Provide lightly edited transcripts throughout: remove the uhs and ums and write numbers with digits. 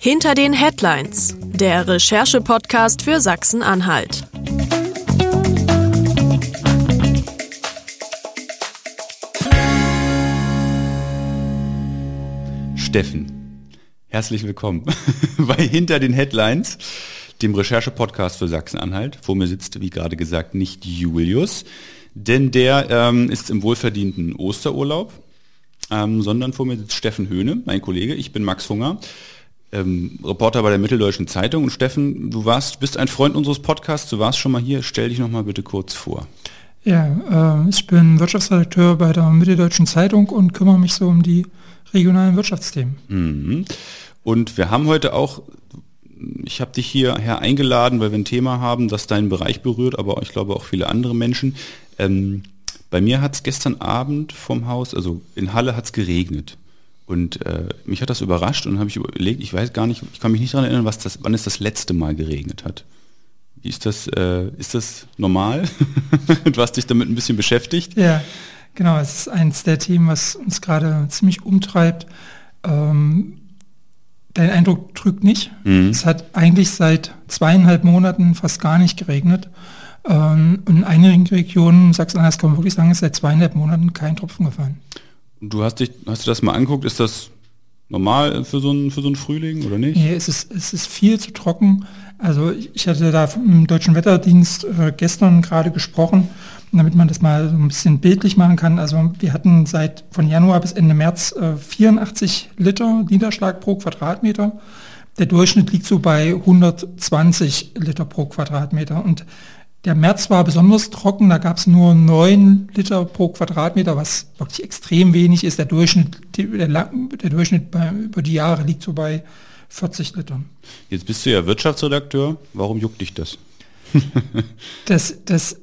Hinter den Headlines, der Recherche-Podcast für Sachsen-Anhalt. Steffen, herzlich willkommen bei Hinter den Headlines, dem Recherche-Podcast für Sachsen-Anhalt. Vor mir sitzt, wie gerade gesagt, nicht Julius, denn der ist im wohlverdienten Osterurlaub, sondern vor mir sitzt Steffen Höhne, mein Kollege. Ich bin Max Hunger, Reporter bei der Mitteldeutschen Zeitung. Und Steffen, du bist ein Freund unseres Podcasts, du warst schon mal hier. Stell dich noch mal bitte kurz vor. Ja, ich bin Wirtschaftsredakteur bei der Mitteldeutschen Zeitung und kümmere mich so um die regionalen Wirtschaftsthemen. Mhm. Und wir haben heute auch, ich habe dich hierher eingeladen, weil wir ein Thema haben, das deinen Bereich berührt, aber ich glaube auch viele andere Menschen. Bei mir hat es gestern Abend vom Haus, also in Halle hat es geregnet. Und mich hat das überrascht und habe ich überlegt, ich weiß gar nicht, ich kann mich nicht daran erinnern, wann es das letzte Mal geregnet hat. Wie ist das normal? Du hast dich damit ein bisschen beschäftigt. Ja, genau, es ist eins der Themen, was uns gerade ziemlich umtreibt. Dein Eindruck trügt nicht. Es hat eigentlich seit 2,5 Monaten fast gar nicht geregnet. In einigen Regionen Sachsen-Anhalt kann man wirklich sagen, ist seit 2,5 Monaten kein Tropfen gefallen. Du hast du das mal angeguckt, ist das normal für so einen Frühling oder nicht? Nee, es ist viel zu trocken. Also ich hatte da im Deutschen Wetterdienst gestern gerade gesprochen, damit man das mal so ein bisschen bildlich machen kann. Also wir hatten von Januar bis Ende März 84 Liter Niederschlag pro Quadratmeter. Der Durchschnitt liegt so bei 120 Liter pro Quadratmeter. Und der März war besonders trocken, da gab es nur 9 Liter pro Quadratmeter, was wirklich extrem wenig ist. Der Durchschnitt über die Jahre liegt so bei 40 Litern. Jetzt bist du ja Wirtschaftsredakteur, warum juckt dich das? Das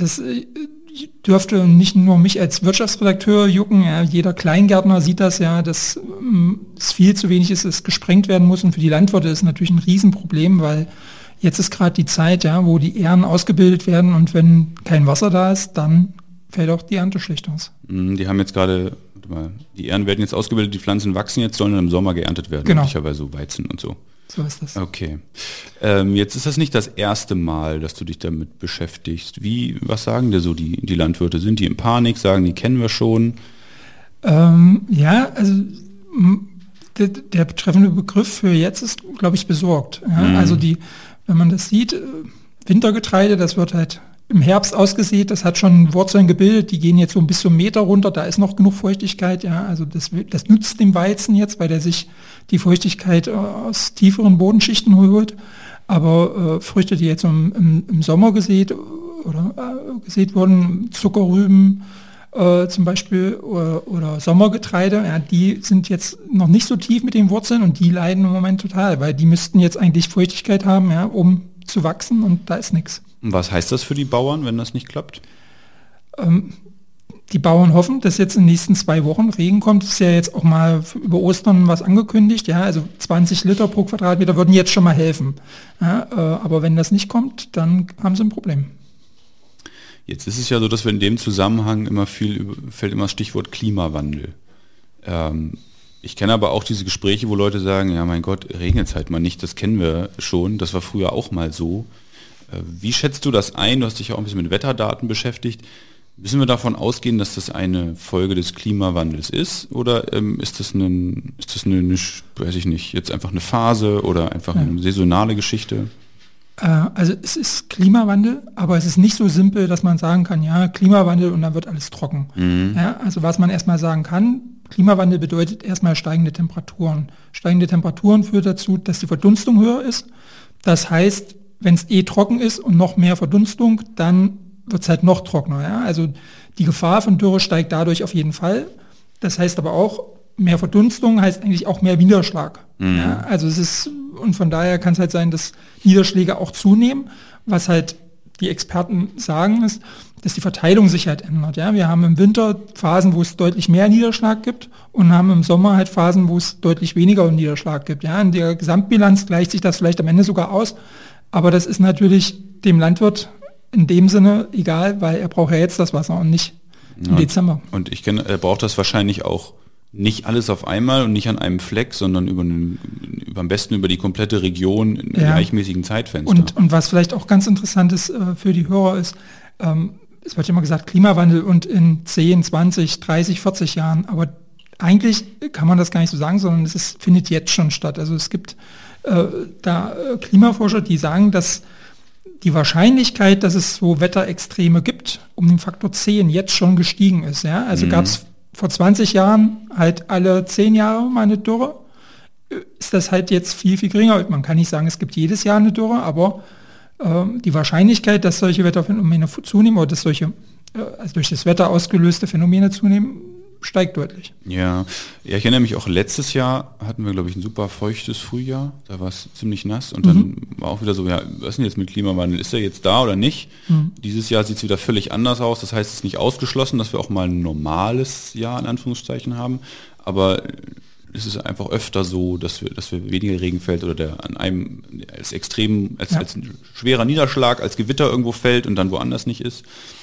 dürfte nicht nur mich als Wirtschaftsredakteur jucken, ja, jeder Kleingärtner sieht das ja, dass es viel zu wenig ist, es gesprengt werden muss, und für die Landwirte ist natürlich ein Riesenproblem, weil jetzt ist gerade die Zeit, ja, wo die Ähren ausgebildet werden, und wenn kein Wasser da ist, dann fällt auch die Ernte schlecht aus. Die haben jetzt gerade, die Ähren werden jetzt ausgebildet, die Pflanzen wachsen jetzt, sollen dann im Sommer geerntet werden. Genau. Möglicherweise so Weizen und so. So ist das. Okay. Jetzt ist das nicht das erste Mal, dass du dich damit beschäftigst. Was sagen dir so die Landwirte? Sind die in Panik? Sagen, die kennen wir schon? Ja, also der betreffende Begriff für jetzt ist, glaube ich, besorgt. Ja? Also wenn man das sieht, Wintergetreide, das wird halt im Herbst ausgesät, das hat schon Wurzeln gebildet, die gehen jetzt so bis zum Meter runter, da ist noch genug Feuchtigkeit, ja, also das nützt dem Weizen jetzt, weil der sich die Feuchtigkeit aus tieferen Bodenschichten holt, aber Früchte, die jetzt im Sommer gesät wurden, Zuckerrüben zum Beispiel oder Sommergetreide, ja, die sind jetzt noch nicht so tief mit den Wurzeln und die leiden im Moment total, weil die müssten jetzt eigentlich Feuchtigkeit haben, ja, um zu wachsen, und da ist nichts. Was heißt das für die Bauern, wenn das nicht klappt? Die Bauern hoffen, dass jetzt in den nächsten 2 Wochen Regen kommt. Das ist ja jetzt auch mal über Ostern was angekündigt. Ja, also 20 Liter pro Quadratmeter würden jetzt schon mal helfen. Ja, aber wenn das nicht kommt, dann haben sie ein Problem. Jetzt ist es ja so, dass wir in dem Zusammenhang fällt immer das Stichwort Klimawandel. Ich kenne aber auch diese Gespräche, wo Leute sagen, ja mein Gott, regnet es halt mal nicht, das kennen wir schon, das war früher auch mal so. Wie schätzt du das ein? Du hast dich ja auch ein bisschen mit Wetterdaten beschäftigt. Müssen wir davon ausgehen, dass das eine Folge des Klimawandels ist? Oder ist das weiß ich nicht, jetzt einfach eine Phase oder einfach eine saisonale Geschichte? Also es ist Klimawandel, aber es ist nicht so simpel, dass man sagen kann, ja, Klimawandel und dann wird alles trocken. Ja, also was man erstmal sagen kann, Klimawandel bedeutet erstmal steigende Temperaturen. Steigende Temperaturen führt dazu, dass die Verdunstung höher ist. Das heißt, wenn es trocken ist und noch mehr Verdunstung, dann wird es halt noch trockener. Ja? Also die Gefahr von Dürre steigt dadurch auf jeden Fall. Das heißt aber auch, mehr Verdunstung heißt eigentlich auch mehr Niederschlag. Ja? Also und von daher kann es halt sein, dass Niederschläge auch zunehmen. Was halt die Experten sagen, ist, dass die Verteilung sich halt ändert. Ja? Wir haben im Winter Phasen, wo es deutlich mehr Niederschlag gibt, und haben im Sommer halt Phasen, wo es deutlich weniger Niederschlag gibt. Ja? In der Gesamtbilanz gleicht sich das vielleicht am Ende sogar aus. Aber das ist natürlich dem Landwirt in dem Sinne egal, weil er braucht ja jetzt das Wasser und nicht im Dezember. Und er braucht das wahrscheinlich auch nicht alles auf einmal und nicht an einem Fleck, sondern über am besten über die komplette Region in gleichmäßigen Zeitfenster. Und was vielleicht auch ganz interessant ist für die Hörer ist, es wird ja immer gesagt, Klimawandel und in 10, 20, 30, 40 Jahren, aber eigentlich kann man das gar nicht so sagen, sondern findet jetzt schon statt. Also es gibt Klimaforscher, die sagen, dass die Wahrscheinlichkeit, dass es so Wetterextreme gibt, um den Faktor 10 jetzt schon gestiegen ist. Ja? Also gab es vor 20 Jahren halt alle 10 Jahre mal eine Dürre, ist das halt jetzt viel, viel geringer. Man kann nicht sagen, es gibt jedes Jahr eine Dürre, aber die Wahrscheinlichkeit, dass solche Wetterphänomene zunehmen oder dass solche also durch das Wetter ausgelöste Phänomene zunehmen, steigt deutlich. Ja, ich erinnere mich auch, letztes Jahr hatten wir, glaube ich, ein super feuchtes Frühjahr. Da war es ziemlich nass und dann war auch wieder so, ja, was ist denn jetzt mit Klimawandel? Ist er jetzt da oder nicht? Dieses Jahr sieht es wieder völlig anders aus. Das heißt, es ist nicht ausgeschlossen, dass wir auch mal ein normales Jahr in Anführungszeichen haben. Aber es ist einfach öfter so, dass wir weniger Regen fällt oder der an einem als extrem, als ein schwerer Niederschlag, als Gewitter irgendwo fällt und dann woanders nicht ist.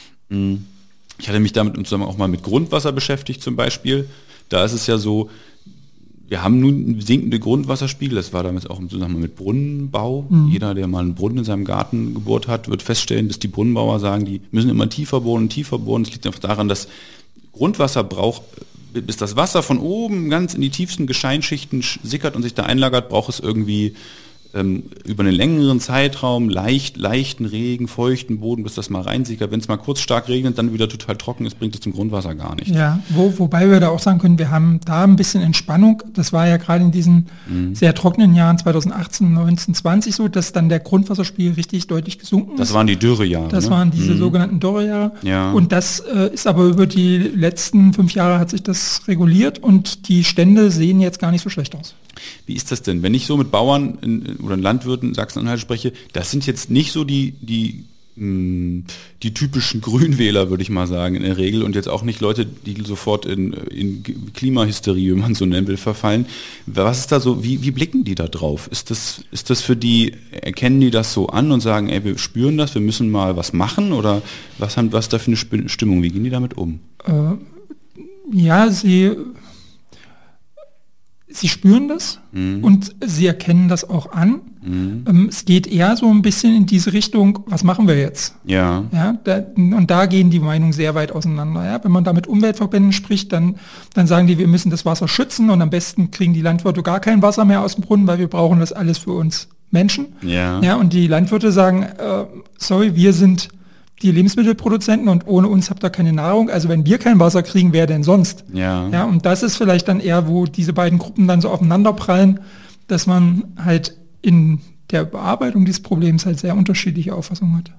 Ich hatte mich damit zusammen auch mal mit Grundwasser beschäftigt zum Beispiel. Da ist es ja so, wir haben nun sinkende Grundwasserspiegel, das war damals auch im Zusammenhang mit Brunnenbau. Jeder, der mal einen Brunnen in seinem Garten gebohrt hat, wird feststellen, dass die Brunnenbauer sagen, die müssen immer tiefer bohren. Das liegt einfach daran, dass Grundwasser braucht, bis das Wasser von oben ganz in die tiefsten Gesteinsschichten sickert und sich da einlagert, braucht es irgendwie über einen längeren Zeitraum leichten Regen, feuchten Boden, bis das mal reinsickert. Wenn es mal kurz stark regnet, dann wieder total trocken ist, bringt es zum Grundwasser gar nicht. Ja, wobei wir da auch sagen können, wir haben da ein bisschen Entspannung. Das war ja gerade in diesen sehr trockenen Jahren 2018, 19, 20 so, dass dann der Grundwasserspiegel richtig deutlich gesunken ist. Das waren die Dürrejahre. Das waren diese sogenannten Dürrejahre. Ja. Und das ist aber über die letzten 5 Jahre hat sich das reguliert und die Stände sehen jetzt gar nicht so schlecht aus. Wie ist das denn? Wenn ich so mit Bauern oder Landwirten in Sachsen-Anhalt spreche, das sind jetzt nicht so die typischen Grünwähler, würde ich mal sagen, in der Regel, und jetzt auch nicht Leute, die sofort in Klimahysterie, wenn man so nennen will, verfallen. Was ist da so, wie blicken die da drauf? Ist das für die, erkennen die das so an und sagen, ey, wir spüren das, wir müssen mal was machen, oder was ist da für eine Stimmung? Wie gehen die damit um? Ja, Sie spüren das und sie erkennen das auch an. Es geht eher so ein bisschen in diese Richtung, was machen wir jetzt? Ja. Und da gehen die Meinungen sehr weit auseinander. Ja? Wenn man da mit Umweltverbänden spricht, dann sagen die, wir müssen das Wasser schützen und am besten kriegen die Landwirte gar kein Wasser mehr aus dem Brunnen, weil wir brauchen das alles für uns Menschen. Ja, und die Landwirte sagen, sorry, wir sind die Lebensmittelproduzenten und ohne uns habt ihr keine Nahrung. Also wenn wir kein Wasser kriegen, wer denn sonst? Ja, und das ist vielleicht dann eher, wo diese beiden Gruppen dann so aufeinanderprallen, dass man halt in der Bearbeitung dieses Problems halt sehr unterschiedliche Auffassungen hat.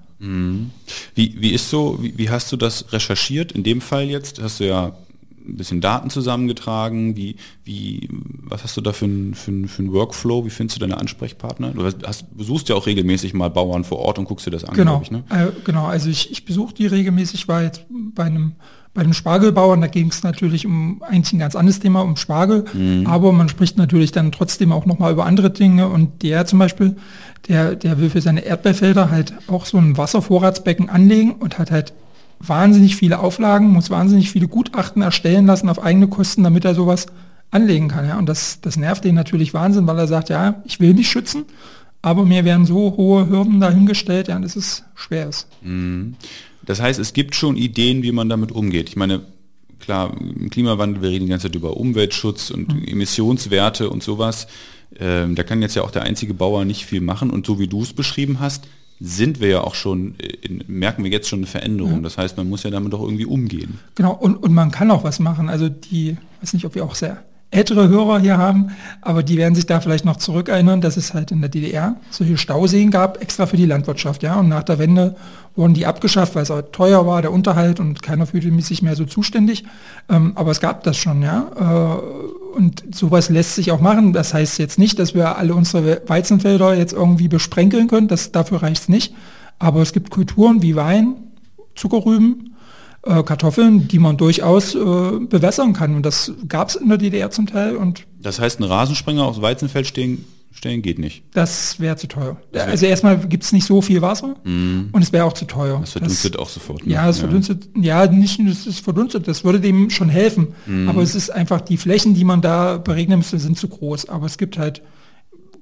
Wie hast du das recherchiert? In dem Fall jetzt hast du ja ein bisschen Daten zusammengetragen. Was hast du da für einen Workflow? Wie findest du deine Ansprechpartner? Du besuchst ja auch regelmäßig mal Bauern vor Ort und guckst dir das an, genau, glaube ich, ne? Genau, also ich besuche die regelmäßig, war jetzt bei einem Spargelbauern, da ging es natürlich eigentlich ein ganz anderes Thema, um Spargel, aber man spricht natürlich dann trotzdem auch nochmal über andere Dinge, und der zum Beispiel, der will für seine Erdbeerfelder halt auch so ein Wasservorratsbecken anlegen und hat halt wahnsinnig viele Auflagen, muss wahnsinnig viele Gutachten erstellen lassen auf eigene Kosten, damit er sowas anlegen kann. Ja? Und das nervt ihn natürlich Wahnsinn, weil er sagt, ja, ich will mich schützen, aber mir werden so hohe Hürden dahingestellt, ja, dass es schwer ist. Das heißt, es gibt schon Ideen, wie man damit umgeht. Ich meine, klar, im Klimawandel, wir reden die ganze Zeit über Umweltschutz und Emissionswerte und sowas. Da kann jetzt ja auch der einzige Bauer nicht viel machen. Und so wie du es beschrieben hast, sind wir ja auch schon, merken wir jetzt schon eine Veränderung. Ja. Das heißt, man muss ja damit doch irgendwie umgehen. Genau, und man kann auch was machen. Also weiß nicht, ob wir auch sehr ältere Hörer hier haben, aber die werden sich da vielleicht noch zurückerinnern, dass es halt in der DDR solche Stauseen gab, extra für die Landwirtschaft. Ja? Und nach der Wende wurden die abgeschafft, weil es auch teuer war, der Unterhalt, und keiner fühlte sich mehr so zuständig. Aber es gab das schon, ja. Und sowas lässt sich auch machen. Das heißt jetzt nicht, dass wir alle unsere Weizenfelder jetzt irgendwie besprenkeln können. Dafür reicht es nicht. Aber es gibt Kulturen wie Wein, Zuckerrüben, Kartoffeln, die man durchaus bewässern kann. Und das gab es in der DDR zum Teil. Und das heißt, ein Rasensprenger aufs Weizenfeld stellen geht nicht? Das wäre zu teuer. Also erstmal gibt es nicht so viel Wasser und es wäre auch zu teuer. Das verdunstet auch sofort. Ne? Ja, es verdunstet, nicht nur, das ist verdunstet, das würde dem schon helfen. Aber es ist einfach, die Flächen, die man da beregnen müsste, sind zu groß. Aber es gibt halt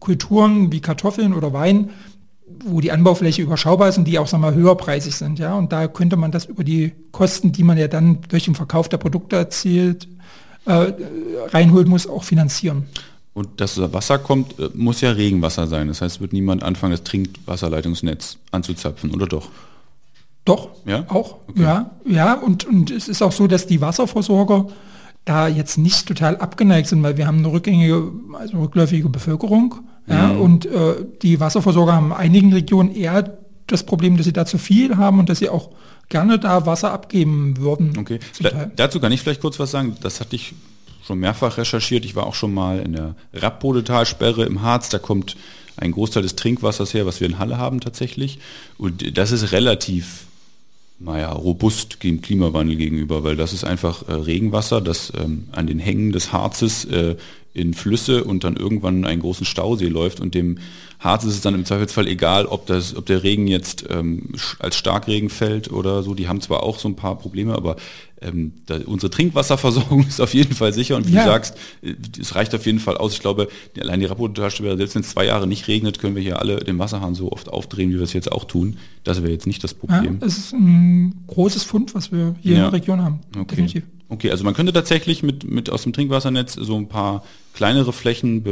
Kulturen wie Kartoffeln oder Wein, wo die Anbaufläche überschaubar ist und die auch, sagen wir mal, höherpreisig sind. Ja? Und da könnte man das über die Kosten, die man ja dann durch den Verkauf der Produkte erzielt, reinholen muss, auch finanzieren. Und dass das Wasser kommt, muss ja Regenwasser sein. Das heißt, wird niemand anfangen, das Trinkwasserleitungsnetz anzuzapfen, oder doch? Doch, ja? Auch. Okay. Ja. Und es ist auch so, dass die Wasserversorger da jetzt nicht total abgeneigt sind, weil wir haben eine rückläufige Bevölkerung. Ja, und die Wasserversorger haben in einigen Regionen eher das Problem, dass sie da zu viel haben und dass sie auch gerne da Wasser abgeben würden. Okay, dazu kann ich vielleicht kurz was sagen. Das hatte ich schon mehrfach recherchiert. Ich war auch schon mal in der Rappbodetalsperre im Harz. Da kommt ein Großteil des Trinkwassers her, was wir in Halle haben tatsächlich. Und das ist relativ robust dem Klimawandel gegenüber, weil das ist einfach Regenwasser, das an den Hängen des Harzes in Flüsse und dann irgendwann einen großen Stausee läuft, und dem Harz ist es dann im Zweifelsfall egal, ob der Regen jetzt als Starkregen fällt oder so. Die haben zwar auch so ein paar Probleme, aber unsere Trinkwasserversorgung ist auf jeden Fall sicher, und wie du sagst, es reicht auf jeden Fall aus. Ich glaube, allein die Rappbodetalsperre, selbst wenn es 2 Jahre nicht regnet, können wir hier alle den Wasserhahn so oft aufdrehen, wie wir es jetzt auch tun. Das wäre jetzt nicht das Problem. Ja, es ist ein großes Fund, was wir hier in der Region haben. Okay. Definitiv. Okay, also man könnte tatsächlich mit aus dem Trinkwassernetz so ein paar kleinere Flächen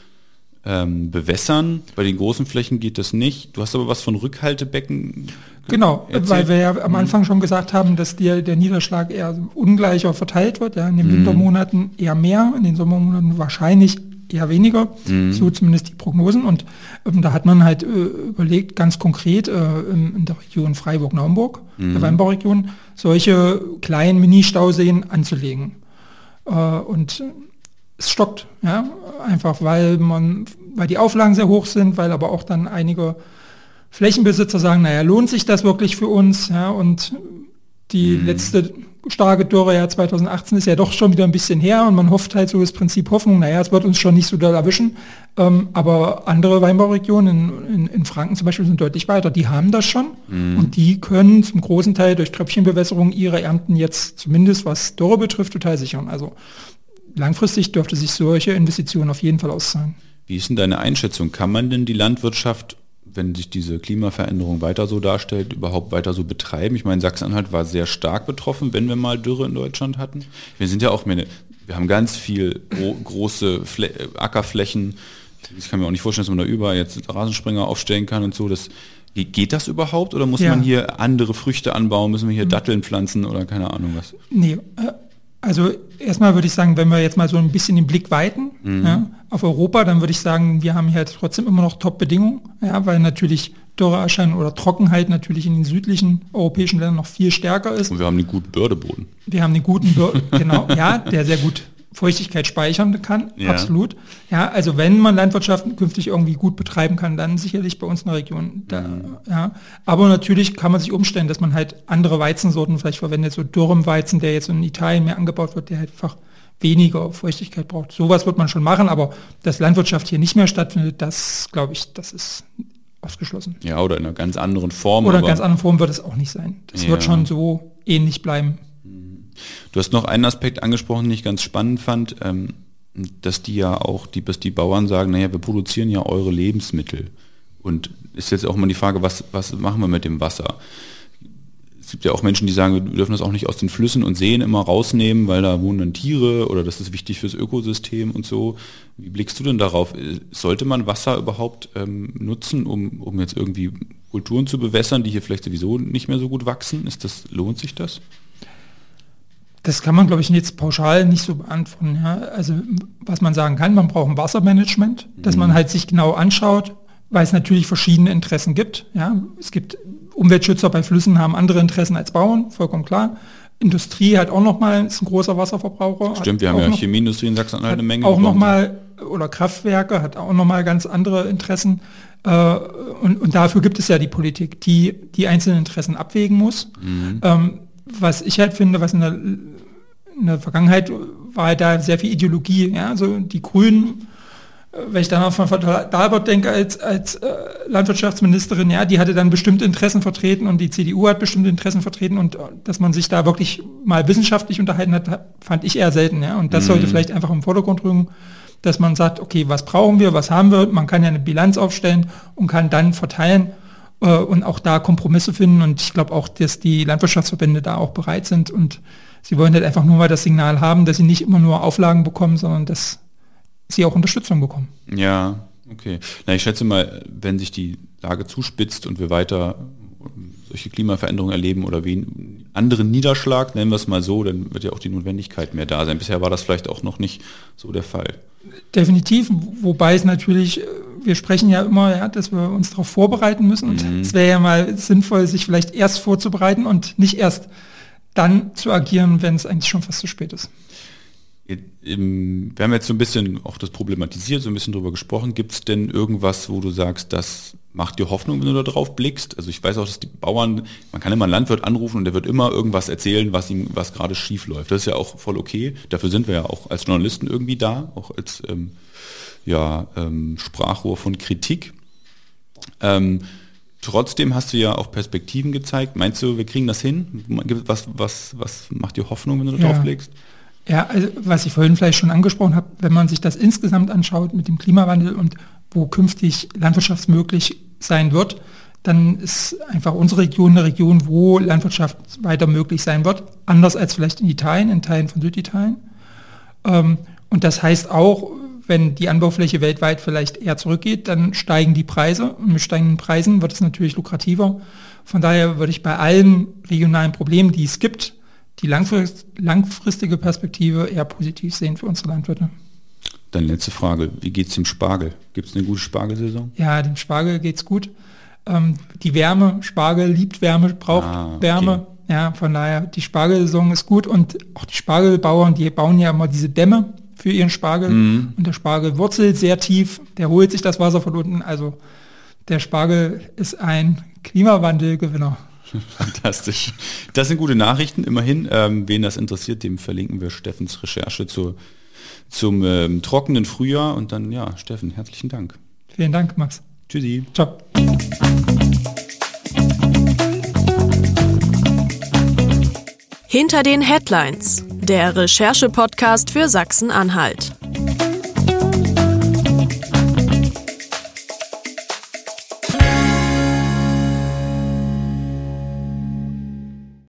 bewässern. Bei den großen Flächen geht das nicht. Du hast aber was von Rückhaltebecken. Genau, erzählt. Weil wir ja am Anfang schon gesagt haben, dass der Niederschlag eher ungleicher verteilt wird. Ja, in den Wintermonaten eher mehr, in den Sommermonaten wahrscheinlich eher weniger. So zumindest die Prognosen. Und da hat man halt überlegt, ganz konkret in der Region Freiburg-Naumburg, der Weinbauregion, solche kleinen Mini-Stauseen anzulegen. Und es stockt, ja, einfach weil die Auflagen sehr hoch sind, weil aber auch dann einige Flächenbesitzer sagen, lohnt sich das wirklich für uns? Ja, und die letzte starke Dürre, 2018, ist ja doch schon wieder ein bisschen her, und man hofft halt so das Prinzip Hoffnung, es wird uns schon nicht so doll erwischen. Aber andere Weinbauregionen in Franken zum Beispiel sind deutlich weiter. Die haben das schon und die können zum großen Teil durch Tröpfchenbewässerung ihre Ernten jetzt zumindest, was Dürre betrifft, total sichern. Also langfristig dürfte sich solche Investitionen auf jeden Fall auszahlen. Wie ist denn deine Einschätzung? Kann man denn die Landwirtschaft, wenn sich diese Klimaveränderung weiter so darstellt, überhaupt weiter so betreiben? Ich meine, Sachsen-Anhalt war sehr stark betroffen, wenn wir mal Dürre in Deutschland hatten. Wir sind ja auch, wir haben ganz viel große Ackerflächen. Ich kann mir auch nicht vorstellen, dass man da überall jetzt Rasensprenger aufstellen kann und so. Geht das überhaupt, oder muss man hier andere Früchte anbauen? Müssen wir hier Datteln pflanzen oder keine Ahnung was? Nee, also erstmal würde ich sagen, wenn wir jetzt mal so ein bisschen den Blick weiten auf Europa, dann würde ich sagen, wir haben hier trotzdem immer noch Top-Bedingungen, weil natürlich Dürreerscheinungen oder Trockenheit natürlich in den südlichen europäischen Ländern noch viel stärker ist. Und wir haben einen guten Bördeboden. Wir haben einen guten genau, der sehr gut Feuchtigkeit speichern kann, absolut. Ja, also wenn man Landwirtschaft künftig irgendwie gut betreiben kann, dann sicherlich bei uns in der Region. Aber natürlich kann man sich umstellen, dass man halt andere Weizensorten vielleicht verwendet, so Dürrem-Weizen, der jetzt in Italien mehr angebaut wird, der halt einfach weniger Feuchtigkeit braucht. Sowas wird man schon machen, aber dass Landwirtschaft hier nicht mehr stattfindet, das glaube ich, das ist ausgeschlossen. Ja, oder in einer ganz anderen Form. Oder in einer ganz anderen Form wird es auch nicht sein. Das wird schon so ähnlich bleiben. Du hast noch einen Aspekt angesprochen, den ich ganz spannend fand, dass die Bauern sagen, wir produzieren ja eure Lebensmittel. Und ist jetzt auch mal die Frage, was machen wir mit dem Wasser? Es gibt ja auch Menschen, die sagen, wir dürfen das auch nicht aus den Flüssen und Seen immer rausnehmen, weil da wohnen dann Tiere oder das ist wichtig fürs Ökosystem und so. Wie blickst du denn darauf? Sollte man Wasser überhaupt nutzen, um jetzt irgendwie Kulturen zu bewässern, die hier vielleicht sowieso nicht mehr so gut wachsen? Lohnt sich das? Das kann man, glaube ich, jetzt pauschal nicht so beantworten. Ja. Also was man sagen kann, man braucht ein Wassermanagement, dass man halt sich genau anschaut, weil es natürlich verschiedene Interessen gibt. Ja. Es gibt Umweltschützer bei Flüssen, haben andere Interessen als Bauern, vollkommen klar. Industrie hat auch nochmal, ist ein großer Wasserverbraucher. Stimmt, wir haben ja Chemieindustrie in Sachsen-Anhalt eine Menge. Auch nochmal, oder Kraftwerke hat auch nochmal ganz andere Interessen. Und dafür gibt es ja die Politik, die einzelnen Interessen abwägen muss. Was ich halt finde, was in der Vergangenheit war halt da sehr viel Ideologie. Ja? Also die Grünen, wenn ich dann auch von Dahlbert denke als Landwirtschaftsministerin, die hatte dann bestimmte Interessen vertreten und die CDU hat bestimmte Interessen vertreten, und dass man sich da wirklich mal wissenschaftlich unterhalten hat, fand ich eher selten. Ja? Und das sollte vielleicht einfach im Vordergrund rücken, dass man sagt, okay, was brauchen wir, was haben wir? Man kann ja eine Bilanz aufstellen und kann dann verteilen und auch da Kompromisse finden. Und ich glaube auch, dass die Landwirtschaftsverbände da auch bereit sind und sie wollen halt einfach nur mal das Signal haben, dass sie nicht immer nur Auflagen bekommen, sondern dass sie auch Unterstützung bekommen. Ja, okay. Na, ich schätze mal, wenn sich die Lage zuspitzt und wir weiter solche Klimaveränderungen erleben oder wie einen anderen Niederschlag, nennen wir es mal so, dann wird ja auch die Notwendigkeit mehr da sein. Bisher war das vielleicht auch noch nicht so der Fall. Definitiv, wobei es natürlich, wir sprechen ja immer, ja, dass wir uns darauf vorbereiten müssen und es wäre ja mal sinnvoll, sich vielleicht erst vorzubereiten und nicht erst dann zu agieren, wenn es eigentlich schon fast zu spät ist. Wir haben jetzt so ein bisschen auch das problematisiert, so ein bisschen drüber gesprochen. Gibt es denn irgendwas, wo du sagst, das macht dir Hoffnung, wenn du da drauf blickst? Also ich weiß auch, dass die Bauern, man kann immer einen Landwirt anrufen und der wird immer irgendwas erzählen, was gerade schief läuft. Das ist ja auch voll okay. Dafür sind wir ja auch als Journalisten irgendwie da, auch als Sprachrohr von Kritik. Trotzdem hast du ja auch Perspektiven gezeigt. Meinst du, wir kriegen das hin? Was macht dir Hoffnung, wenn du da drauf blickst? Ja, also was ich vorhin vielleicht schon angesprochen habe, wenn man sich das insgesamt anschaut mit dem Klimawandel und wo künftig landwirtschaftsmöglich sein wird, dann ist einfach unsere Region eine Region, wo Landwirtschaft weiter möglich sein wird, anders als vielleicht in Italien, in Teilen von Süditalien. Und das heißt auch, wenn die Anbaufläche weltweit vielleicht eher zurückgeht, dann steigen die Preise und mit steigenden Preisen wird es natürlich lukrativer. Von daher würde ich bei allen regionalen Problemen, die es gibt, die langfristige Perspektive eher positiv sehen für unsere Landwirte. Dann letzte Frage, wie geht es dem Spargel? Gibt es eine gute Spargelsaison? Ja, dem Spargel geht's gut. Die Wärme, Spargel liebt Wärme, braucht Wärme. Ja, von daher, die Spargelsaison ist gut und auch die Spargelbauern, die bauen ja immer diese Dämme für ihren Spargel und der Spargel wurzelt sehr tief, der holt sich das Wasser von unten, also der Spargel ist ein Klimawandelgewinner. Fantastisch. Das sind gute Nachrichten, immerhin. Wen das interessiert, dem verlinken wir Steffens Recherche zum trockenen Frühjahr. Und dann, ja, Steffen, herzlichen Dank. Vielen Dank, Max. Tschüssi. Ciao. Hinter den Headlines, der Recherche-Podcast für Sachsen-Anhalt.